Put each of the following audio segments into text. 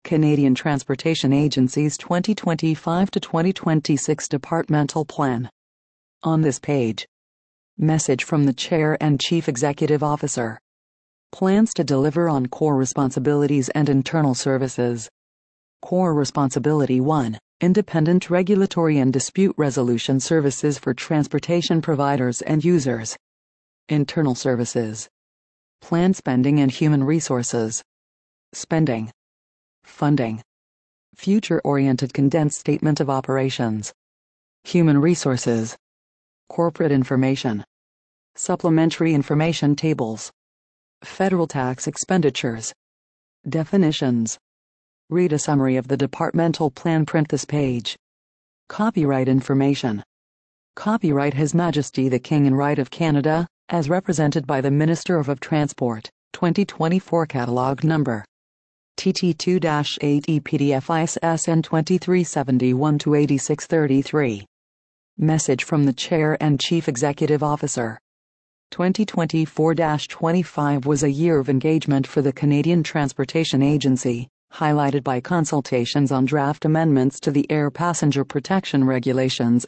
Canadian Transportation Agency's 2025 to 2026 Departmental Plan. On this page, message from the Chair and Chief Executive Officer. Plans to deliver on core responsibilities and internal services. Core Responsibility 1. Independent regulatory and dispute resolution services for transportation providers and users. Internal services. Plan spending and human resources. Spending. Funding. Future-oriented condensed statement of operations. Human resources. Corporate information. Supplementary information tables. Federal tax expenditures. Definitions. Read a summary of the departmental plan. Print this page. Copyright information. Copyright His Majesty the King and Right of Canada, as represented by the Minister of Transport, 2024 Catalogue Number TT2-8 EPDF ISSN 2371-8633. Message from the Chair and Chief Executive Officer. 2024-25 was a year of engagement for the Canadian Transportation Agency, highlighted by consultations on draft amendments to the Air Passenger Protection Regulations,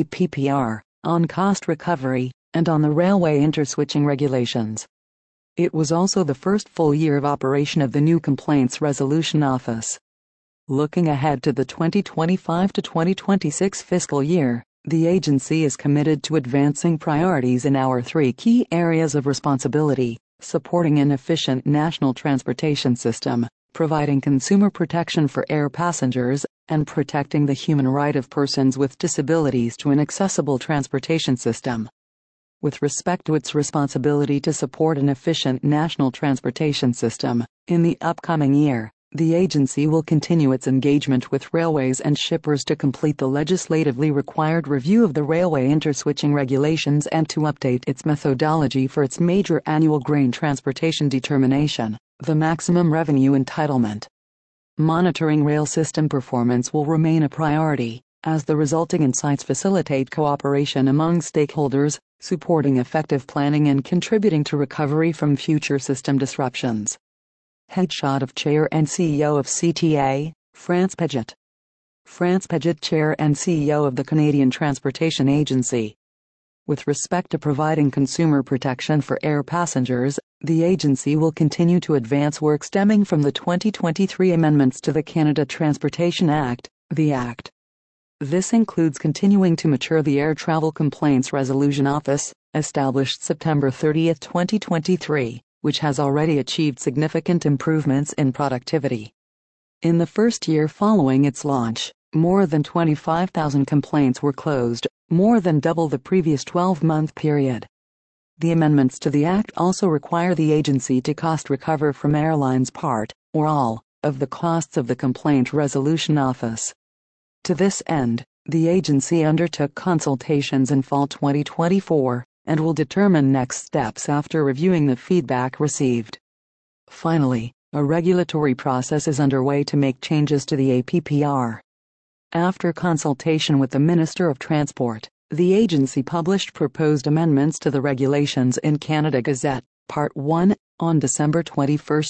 APPR, on cost recovery, and on the Railway Interswitching Regulations. It was also the first full year of operation of the new Complaints Resolution Office. Looking ahead to the 2025 to 2026 fiscal year, the agency is committed to advancing priorities in our three key areas of responsibility: supporting an efficient national transportation system, providing consumer protection for air passengers, and protecting the human right of persons with disabilities to an accessible transportation system. With respect to its responsibility to support an efficient national transportation system, in the upcoming year, the agency will continue its engagement with railways and shippers to complete the legislatively required review of the Railway Interswitching Regulations and to update its methodology for its major annual grain transportation determination, the Maximum Revenue Entitlement. Monitoring rail system performance will remain a priority, as the resulting insights facilitate cooperation among stakeholders, supporting effective planning and contributing to recovery from future system disruptions. Headshot of Chair and CEO of CTA, France Paget. France Paget, Chair and CEO of the Canadian Transportation Agency. With respect to providing consumer protection for air passengers, the agency will continue to advance work stemming from the 2023 amendments to the Canada Transportation Act, the Act. This includes continuing to mature the Air Travel Complaints Resolution Office, established September 30, 2023, which has already achieved significant improvements in productivity. In the first year following its launch, more than 25,000 complaints were closed, more than double the previous 12-month period. The amendments to the Act also require the agency to cost recover from airlines part, or all, of the costs of the Complaint Resolution Office. To this end, the agency undertook consultations in fall 2024, and will determine next steps after reviewing the feedback received. Finally, a regulatory process is underway to make changes to the APPR. After consultation with the Minister of Transport, the agency published proposed amendments to the regulations in Canada Gazette, Part 1, on December 21,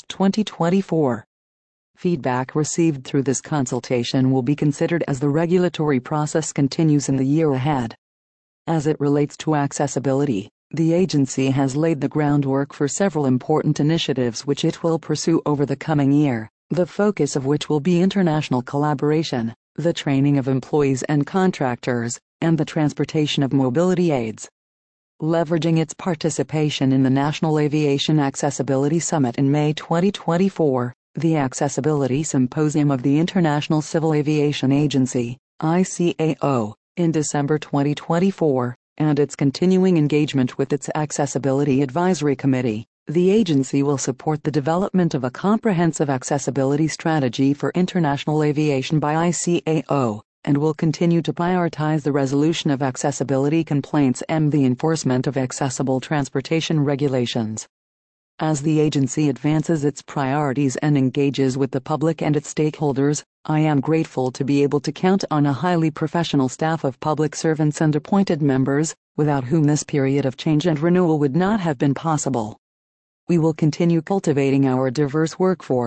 2024. Feedback received through this consultation will be considered as the regulatory process continues in the year ahead. As it relates to accessibility, the agency has laid the groundwork for several important initiatives which it will pursue over the coming year, the focus of which will be international collaboration, the training of employees and contractors, and the transportation of mobility aids. Leveraging its participation in the National Aviation Accessibility Summit in May 2024, the Accessibility Symposium of the International Civil Aviation Agency, ICAO, in December 2024, and its continuing engagement with its Accessibility Advisory Committee, the agency will support the development of a comprehensive accessibility strategy for international aviation by ICAO, and will continue to prioritize the resolution of accessibility complaints and the enforcement of accessible transportation regulations. As the agency advances its priorities and engages with the public and its stakeholders, I am grateful to be able to count on a highly professional staff of public servants and appointed members, without whom this period of change and renewal would not have been possible. We will continue cultivating our diverse workforce,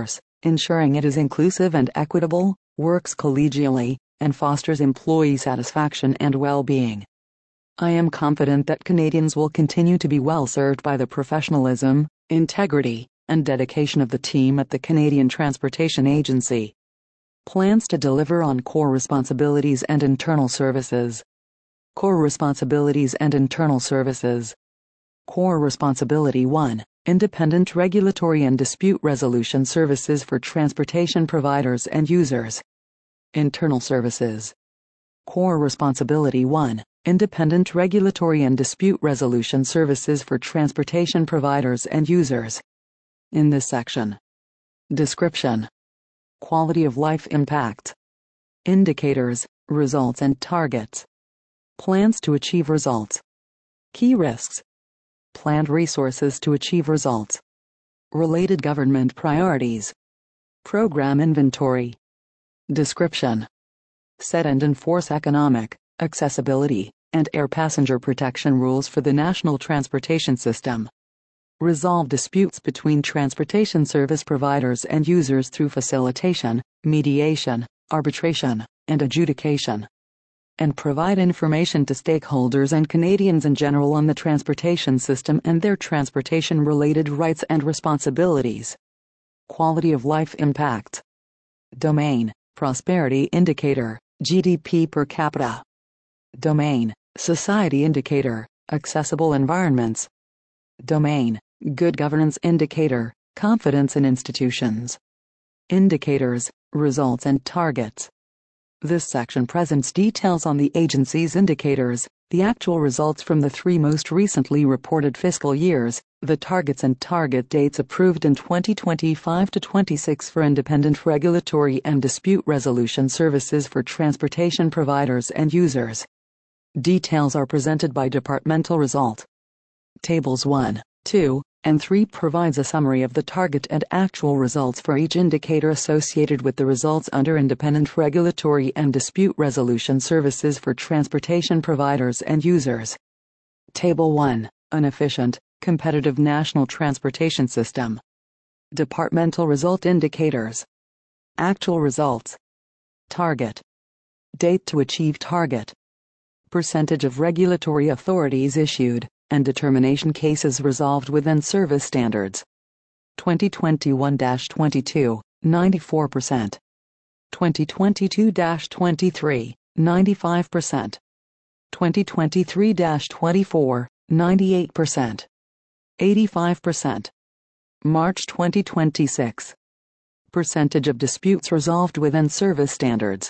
ensuring it is inclusive and equitable, works collegially, and fosters employee satisfaction and well-being. I am confident that Canadians will continue to be well served by the professionalism, integrity, and dedication of the team at the Canadian Transportation Agency. Plans to deliver on core responsibilities and internal services. Core responsibilities and internal services. Core responsibility 1. Independent regulatory and dispute resolution services for transportation providers and users. Internal services. Core responsibility 1. Independent regulatory and dispute resolution services for transportation providers and users. In this section. Description. Quality of life impact. Indicators, results and targets. Plans to achieve results. Key risks. Planned resources to achieve results. Related government priorities. Program inventory. Description. Set and enforce economic, accessibility, and air passenger protection rules for the national transportation system. Resolve disputes between transportation service providers and users through facilitation, mediation, arbitration, and adjudication. And provide information to stakeholders and Canadians in general on the transportation system and their transportation-related rights and responsibilities. Quality of life impact. Domain, prosperity indicator, GDP per capita. Domain, society indicator, accessible environments. Domain, good governance indicator, confidence in institutions. Indicators, results and targets. This section presents details on the agency's indicators, the actual results from the 3 most recently reported fiscal years, the targets and target dates approved in 2025 to 26 for independent regulatory and dispute resolution services for transportation providers and users. Details are presented by departmental result. Tables 1, 2, and 3 provides a summary of the target and actual results for each indicator associated with the results under independent regulatory and dispute resolution services for transportation providers and users. Table 1, an efficient, competitive national transportation system. Departmental result indicators. Actual results. Target. Date to achieve target. Percentage of regulatory authorities issued and determination cases resolved within service standards. 2021-22, 94%. 2022-23, 95%. 2023-24, 98%. 85%. March 2026. Percentage of disputes resolved within service standards.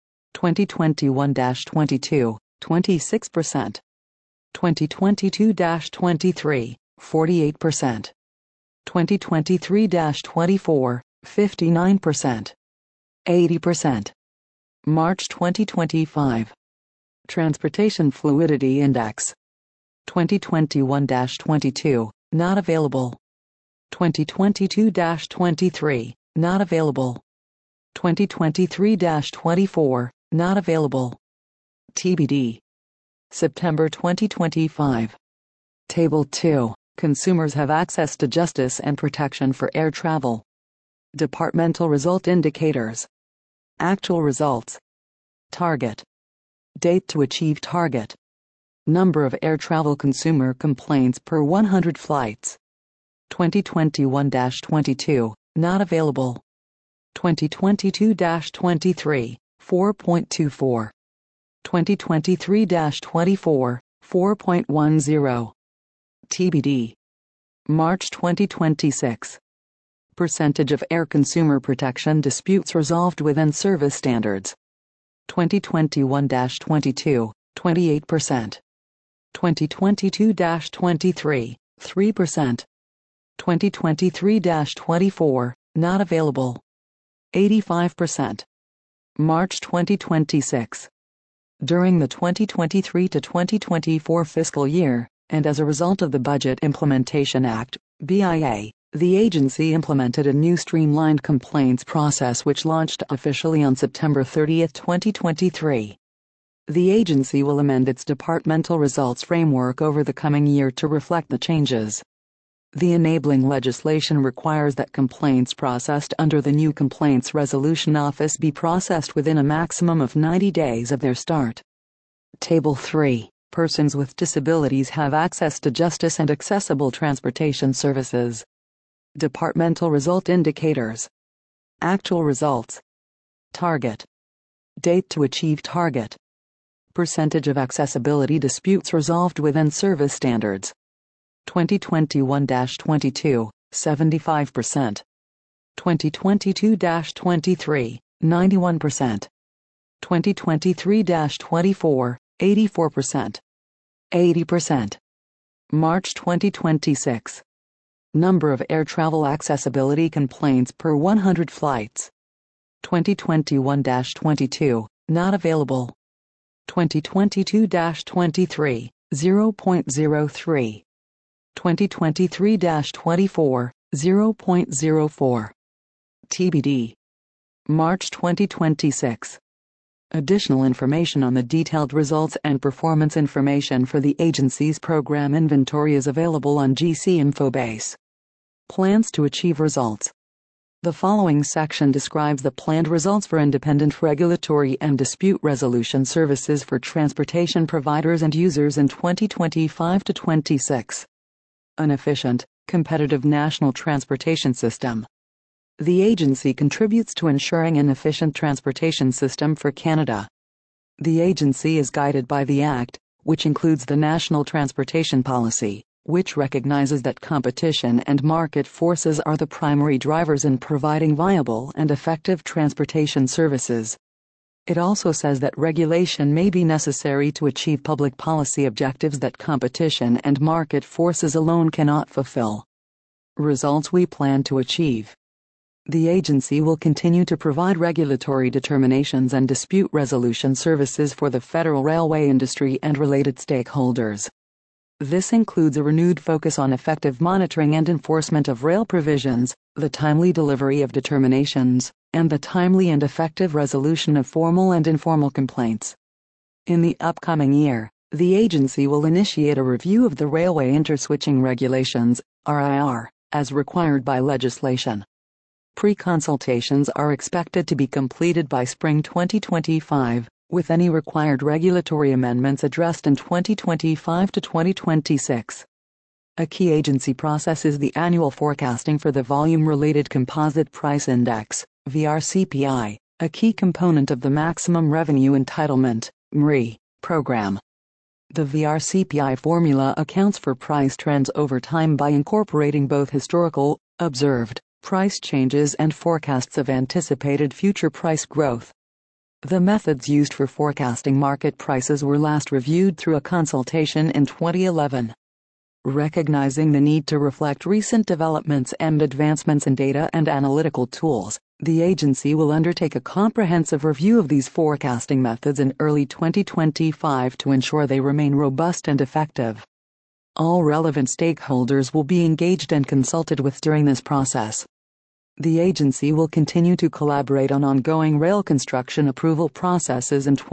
2021-22, 26%. 2022-23, 48%. 2023-24, 59%. 80%. March 2025. Transportation Fluidity Index. 2021-22, not available. 2022-23, not available. 2023-24, not available. TBD. September 2025. Table 2. Consumers have access to justice and protection for air travel. Departmental result indicators. Actual results. Target. Date to achieve target. Number of air travel consumer complaints per 100 flights. 2021-22, not available. 2022-23, 4.24. 2023-24, 4.10. TBD. March 2026. Percentage of air consumer protection disputes resolved within service standards. 2021-22, 28%. 2022-23, 3%. 2023-24, not available. 85%. March 2026. During the 2023 to 2024 fiscal year, and as a result of the Budget Implementation Act, BIA, the agency implemented a new streamlined complaints process which launched officially on September 30, 2023. The agency will amend its departmental results framework over the coming year to reflect the changes. The enabling legislation requires that complaints processed under the new Complaints Resolution Office be processed within a maximum of 90 days of their start. Table 3. Persons with disabilities have access to justice and accessible transportation services. Departmental result indicators. Actual results. Target. Date to achieve target. Percentage of accessibility disputes resolved within service standards. 2021-22, 75%. 2022-23, 91%. 2023-24, 84%. 80%. March 2026. Number of air travel accessibility complaints per 100 flights. 2021-22, not available. 2022-23, 0.03. 2023-24, 0.04. TBD. March 2026. Additional information on the detailed results and performance information for the agency's program inventory is available on GC Infobase. Plans to achieve results. The following section describes the planned results for independent regulatory and dispute resolution services for transportation providers and users in 2025-26. An efficient, competitive national transportation system. The agency contributes to ensuring an efficient transportation system for Canada. The agency is guided by the Act, which includes the National Transportation Policy, which recognizes that competition and market forces are the primary drivers in providing viable and effective transportation services. It also says that regulation may be necessary to achieve public policy objectives that competition and market forces alone cannot fulfill. Results we plan to achieve. The agency will continue to provide regulatory determinations and dispute resolution services for the federal railway industry and related stakeholders. This includes a renewed focus on effective monitoring and enforcement of rail provisions, the timely delivery of determinations, and the timely and effective resolution of formal and informal complaints. In the upcoming year, the agency will initiate a review of the Railway Interswitching Regulations, RIR, as required by legislation. Pre-consultations are expected to be completed by spring 2025. With any required regulatory amendments addressed in 2025 to 2026. A key agency process is the annual forecasting for the Volume-Related Composite Price Index, VRCPI, a key component of the Maximum Revenue Entitlement, MRE, program. The VRCPI formula accounts for price trends over time by incorporating both historical, observed, price changes and forecasts of anticipated future price growth. The methods used for forecasting market prices were last reviewed through a consultation in 2011. Recognizing the need to reflect recent developments and advancements in data and analytical tools, the agency will undertake a comprehensive review of these forecasting methods in early 2025 to ensure they remain robust and effective. All relevant stakeholders will be engaged and consulted with during this process. The agency will continue to collaborate on ongoing rail construction approval processes in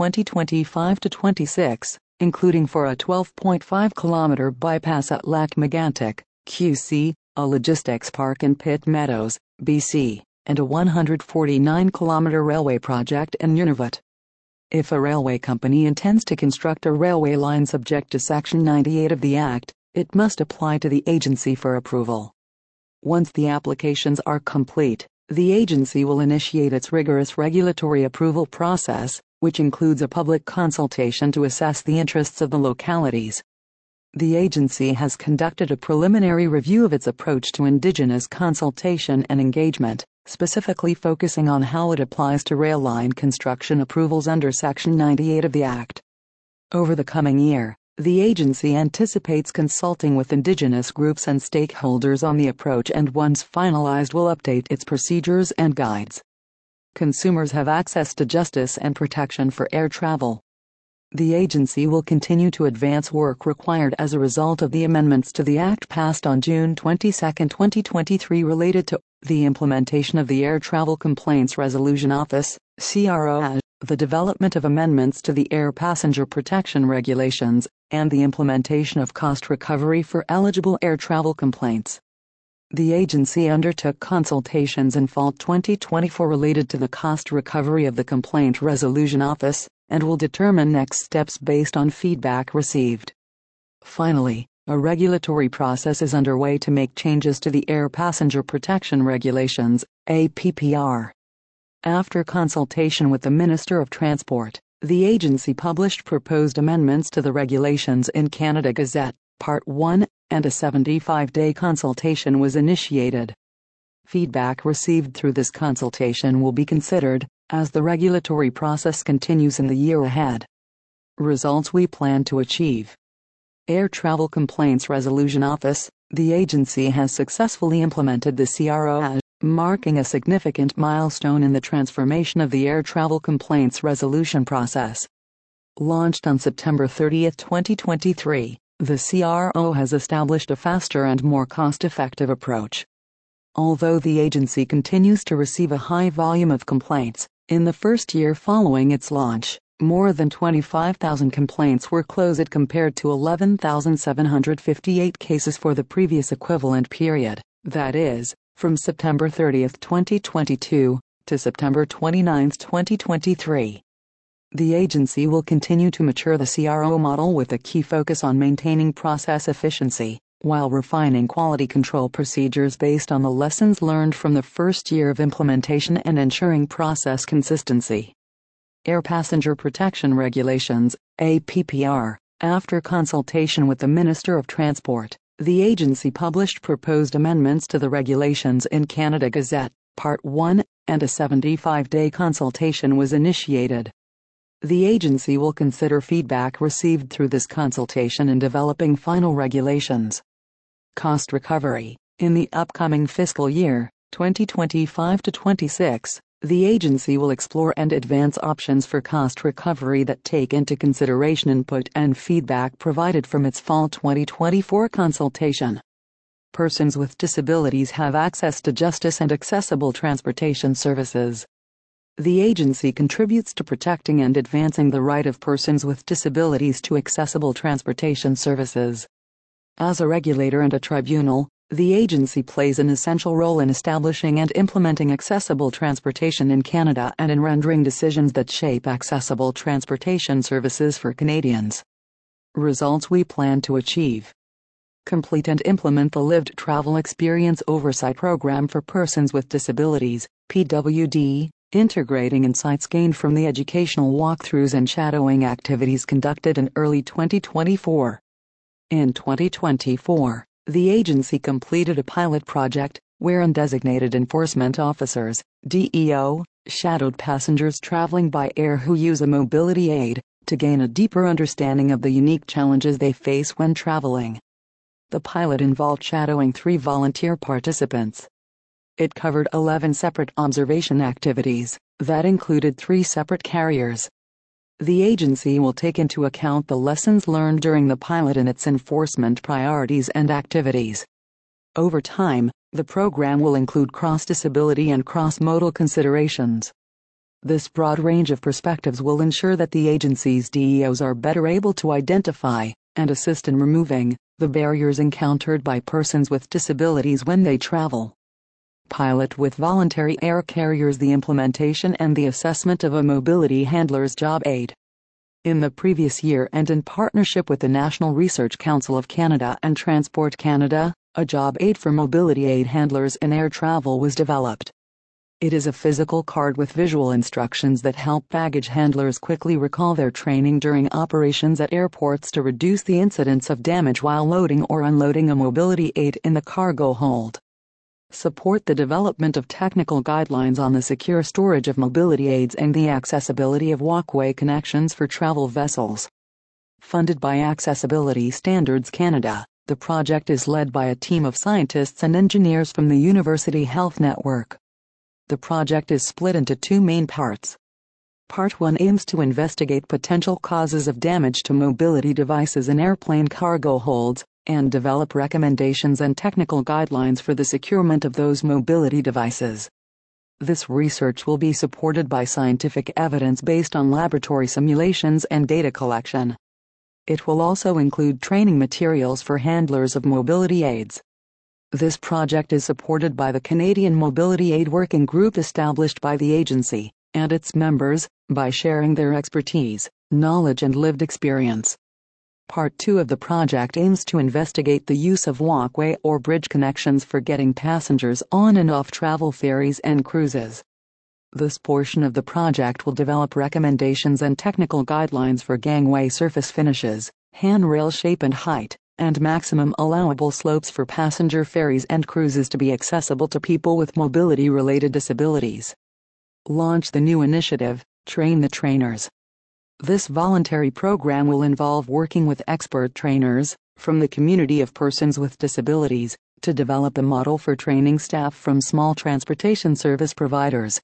2025-26, including for a 12.5-kilometer bypass at Lac-Mégantic, QC, a logistics park in Pitt Meadows, BC, and a 149-kilometer railway project in Nunavut. If a railway company intends to construct a railway line subject to Section 98 of the Act, it must apply to the agency for approval. Once the applications are complete, the agency will initiate its rigorous regulatory approval process, which includes a public consultation to assess the interests of the localities. The agency has conducted a preliminary review of its approach to Indigenous consultation and engagement, specifically focusing on how it applies to rail line construction approvals under Section 98 of the Act. Over the coming year, the agency anticipates consulting with Indigenous groups and stakeholders on the approach and once finalized will update its procedures and guides. Consumers have access to justice and protection for air travel. The agency will continue to advance work required as a result of the amendments to the Act passed on June 22, 2023 related to the implementation of the Air Travel Complaints Resolution Office, CRO, the development of amendments to the Air Passenger Protection Regulations, and the implementation of cost recovery for eligible air travel complaints. The agency undertook consultations in fall 2024 related to the cost recovery of the Complaint Resolution Office, and will determine next steps based on feedback received. Finally, a regulatory process is underway to make changes to the Air Passenger Protection Regulations, APPR. After consultation with the Minister of Transport, the agency published proposed amendments to the regulations in Canada Gazette, Part 1, and a 75-day consultation was initiated. Feedback received through this consultation will be considered as the regulatory process continues in the year ahead. Results we plan to achieve. Air Travel Complaints Resolution Office, the agency has successfully implemented the CRO, marking a significant milestone in the transformation of the air travel complaints resolution process. Launched on September 30, 2023, the CRO has established a faster and more cost-effective approach. Although the agency continues to receive a high volume of complaints, in the first year following its launch, more than 25,000 complaints were closed compared to 11,758 cases for the previous equivalent period, that is, from September 30, 2022, to September 29, 2023. The agency will continue to mature the CRO model with a key focus on maintaining process efficiency, while refining quality control procedures based on the lessons learned from the first year of implementation and ensuring process consistency. Air Passenger Protection Regulations, APPR. After consultation with the Minister of Transport, the agency published proposed amendments to the regulations in Canada Gazette, Part 1, and a 75-day consultation was initiated. The agency will consider feedback received through this consultation in developing final regulations. Cost recovery. In the upcoming fiscal year, 2025-26, the agency will explore and advance options for cost recovery that take into consideration input and feedback provided from its fall 2024 consultation. Persons with disabilities have access to justice and accessible transportation services. The agency contributes to protecting and advancing the right of persons with disabilities to accessible transportation services. As a regulator and a tribunal, the agency plays an essential role in establishing and implementing accessible transportation in Canada and in rendering decisions that shape accessible transportation services for Canadians. Results we plan to achieve. Complete and implement the Lived Travel Experience Oversight Program for Persons with Disabilities, PWD, integrating insights gained from the educational walkthroughs and shadowing activities conducted in early 2024. In 2024, the agency completed a pilot project wherein designated enforcement officers, DEO, shadowed passengers traveling by air who use a mobility aid to gain a deeper understanding of the unique challenges they face when traveling. The pilot involved shadowing 3 volunteer participants. It covered 11 separate observation activities that included 3 separate carriers. The agency will take into account the lessons learned during the pilot in its enforcement priorities and activities. Over time, the program will include cross-disability and cross-modal considerations. This broad range of perspectives will ensure that the agency's DEOs are better able to identify and assist in removing the barriers encountered by persons with disabilities when they travel. Pilot with voluntary air carriers, the implementation and the assessment of a mobility handler's job aid. In the previous year and in partnership with the National Research Council of Canada and Transport Canada, a job aid for mobility aid handlers in air travel was developed. It is a physical card with visual instructions that help baggage handlers quickly recall their training during operations at airports to reduce the incidence of damage while loading or unloading a mobility aid in the cargo hold. Support the development of technical guidelines on the secure storage of mobility aids and the accessibility of walkway connections for travel vessels. Funded by Accessibility Standards Canada, the project is led by a team of scientists and engineers from the University Health Network. The project is split into 2 main parts. Part 1 aims to investigate potential causes of damage to mobility devices in airplane cargo holds, and develop recommendations and technical guidelines for the securement of those mobility devices. This research will be supported by scientific evidence based on laboratory simulations and data collection. It will also include training materials for handlers of mobility aids. This project is supported by the Canadian Mobility Aid Working Group established by the agency and its members by sharing their expertise, knowledge and lived experience. Part 2 of the project aims to investigate the use of walkway or bridge connections for getting passengers on and off travel ferries and cruises. This portion of the project will develop recommendations and technical guidelines for gangway surface finishes, handrail shape and height, and maximum allowable slopes for passenger ferries and cruises to be accessible to people with mobility-related disabilities. Launch the new initiative, Train the Trainers. This voluntary program will involve working with expert trainers from the community of persons with disabilities to develop a model for training staff from small transportation service providers,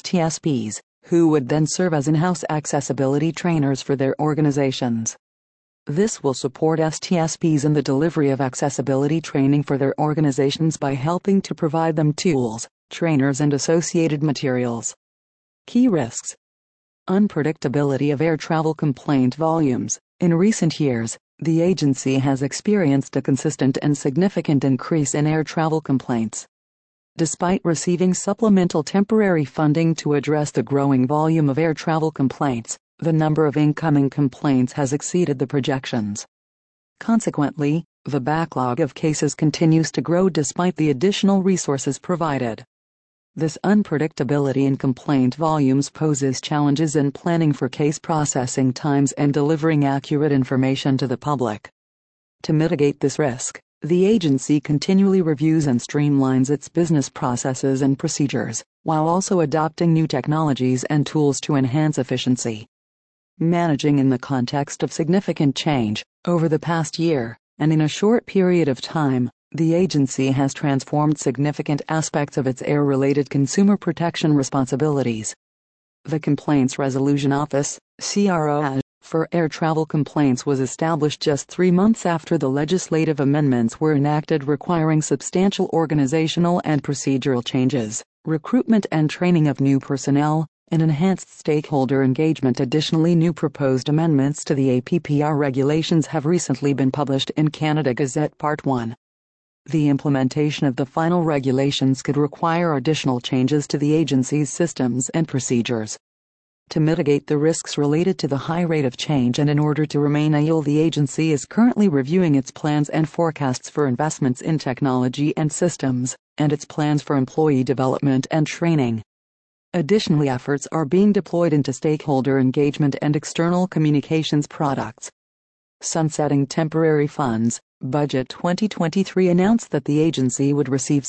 STSPs, who would then serve as in-house accessibility trainers for their organizations. This will support STSPs in the delivery of accessibility training for their organizations by helping to provide them tools, trainers and associated materials. Key risks. Unpredictability of air travel complaint volumes. In recent years, the agency has experienced a consistent and significant increase in air travel complaints. Despite receiving supplemental temporary funding to address the growing volume of air travel complaints, the number of incoming complaints has exceeded the projections. Consequently, the backlog of cases continues to grow despite the additional resources provided. This unpredictability in complaint volumes poses challenges in planning for case processing times and delivering accurate information to the public. To mitigate this risk, the agency continually reviews and streamlines its business processes and procedures, while also adopting new technologies and tools to enhance efficiency. Managing in the context of significant change, over the past year, and in a short period of time, the agency has transformed significant aspects of its air-related consumer protection responsibilities. The Complaints Resolution Office, CRO, for air travel complaints was established just 3 months after the legislative amendments were enacted requiring substantial organizational and procedural changes, recruitment and training of new personnel, and enhanced stakeholder engagement. Additionally, new proposed amendments to the APPR regulations have recently been published in Canada Gazette Part 1. The implementation of the final regulations could require additional changes to the agency's systems and procedures. To mitigate the risks related to the high rate of change and in order to remain agile, the agency is currently reviewing its plans and forecasts for investments in technology and systems, and its plans for employee development and training. Additionally, efforts are being deployed into stakeholder engagement and external communications products. Sunsetting temporary funds. Budget 2023 announced that the agency would receive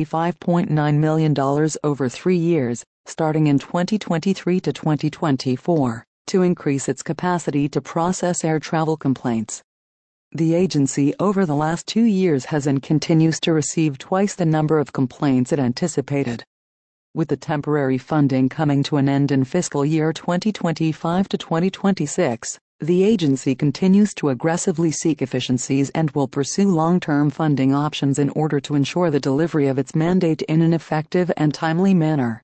$75.9 million over 3 years, starting in 2023 to 2024, to increase its capacity to process air travel complaints. The agency over the last 2 years has and continues to receive twice the number of complaints it anticipated. With the temporary funding coming to an end in fiscal year 2025 to 2026, the agency continues to aggressively seek efficiencies and will pursue long-term funding options in order to ensure the delivery of its mandate in an effective and timely manner.